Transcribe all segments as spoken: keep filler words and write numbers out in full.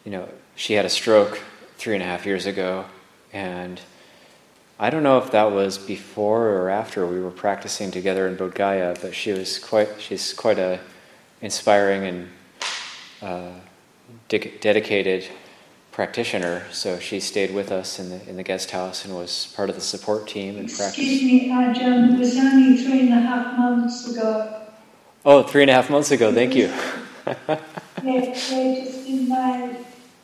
you know, she had a stroke three and a half years ago, and I don't know if that was before or after we were practicing together in Bodh Gaya, but she was quite, she's quite a inspiring and uh, de- dedicated practitioner. So she stayed with us in the in the guest house and was part of the support team and practice. Excuse me, Ajahn, it was only three and a half months ago. Oh, three and a half months ago, thank you. Yeah, yeah, just in May.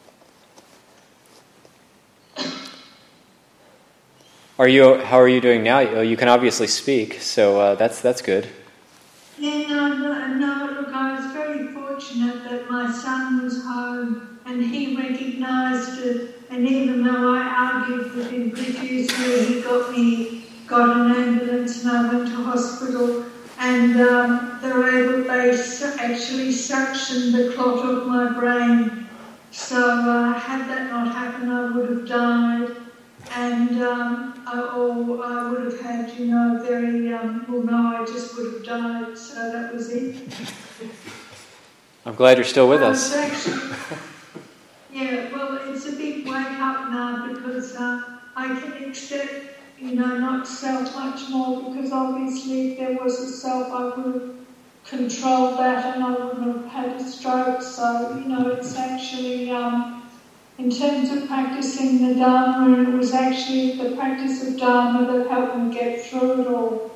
Are you? How are you doing now? Oh, you can obviously speak, so uh, that's that's good. Yeah, no, no, no, look, I was very fortunate that my son was home and he recognised it, and even though I argued with him profusely, he got me, got an ambulance and I went to hospital, and um, they were able, they actually suctioned the clot of my brain. So uh, had that not happened, I would have died. And um, I, or I would have had, you know, very, um, well, no, I just would have died, so that was it. I'm glad you're still with I us. Actually, yeah, well, it's a big wake up now because uh, I can accept, you know, not self much more, because obviously if there was a self, I would have controlled that and I wouldn't have had a stroke. So, you know, it's actually... Um, in terms of practicing the Dharma, it was actually the practice of Dharma that helped me get through it all.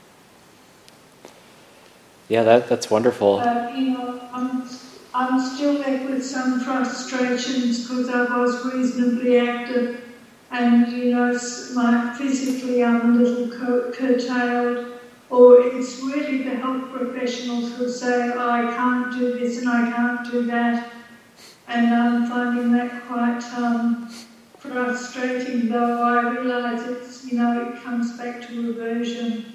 Yeah, that that's wonderful. But, you know, I'm, I'm still left with some frustrations because I was reasonably active and, you know, my, physically I'm a little cur- curtailed. Or it's really the health professionals who say, oh, I can't do this and I can't do that. And I'm finding that quite um, frustrating, though I realise it's, you know, it comes back to aversion.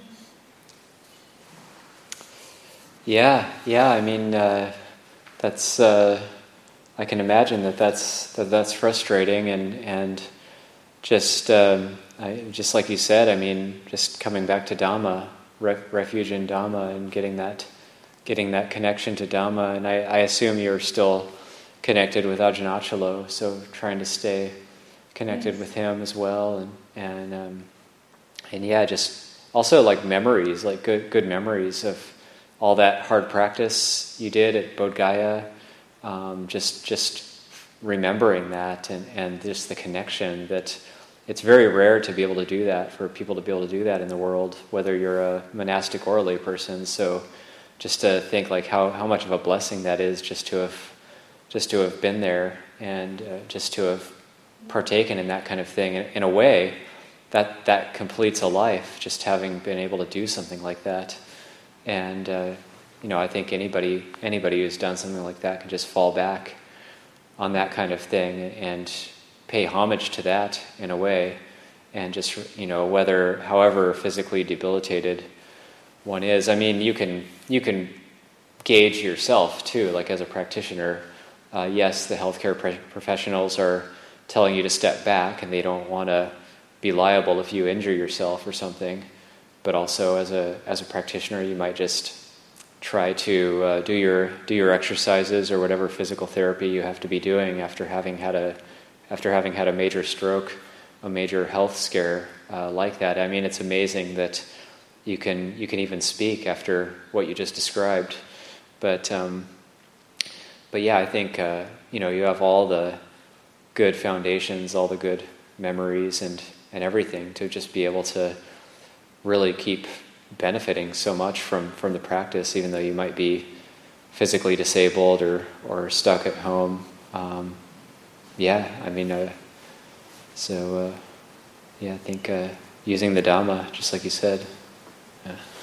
Yeah, yeah. I mean, uh, that's. Uh, I can imagine that that's that that's frustrating, and and just um, I, just like you said. I mean, just coming back to Dhamma, ref, refuge in Dhamma, and getting that getting that connection to Dhamma. And I, I assume you're still connected with Ajahn Achalo, so trying to stay connected Yes. with him as well, and and um, and yeah, just also like memories, like good good memories of all that hard practice you did at Bodh Gaya, um, just just remembering that, and and just the connection that it's very rare to be able to do that, for people to be able to do that in the world, whether you're a monastic or a lay person. So just to think like how how much of a blessing that is, just to have just to have been there, and uh, just to have partaken in that kind of thing. In, in a way, that that completes a life, just having been able to do something like that. And uh, you know, I think anybody anybody who's done something like that can just fall back on that kind of thing and pay homage to that in a way, and just, you know, whether however physically debilitated one is. I mean, you can you can gauge yourself too, like as a practitioner. Uh, yes, the healthcare pre- professionals are telling you to step back, and they don't want to be liable if you injure yourself or something. But also, as a as a practitioner, you might just try to uh, do your do your exercises or whatever physical therapy you have to be doing after having had a after having had a major stroke, a major health scare uh, like that. I mean, it's amazing that you can you can even speak after what you just described. But um, but yeah, I think uh, you know, you have all the good foundations, all the good memories, and and everything to just be able to really keep benefiting so much from, from the practice, even though you might be physically disabled or, or stuck at home. Um, yeah, I mean, uh, so uh, yeah, I think uh, using the Dhamma, just like you said. Yeah.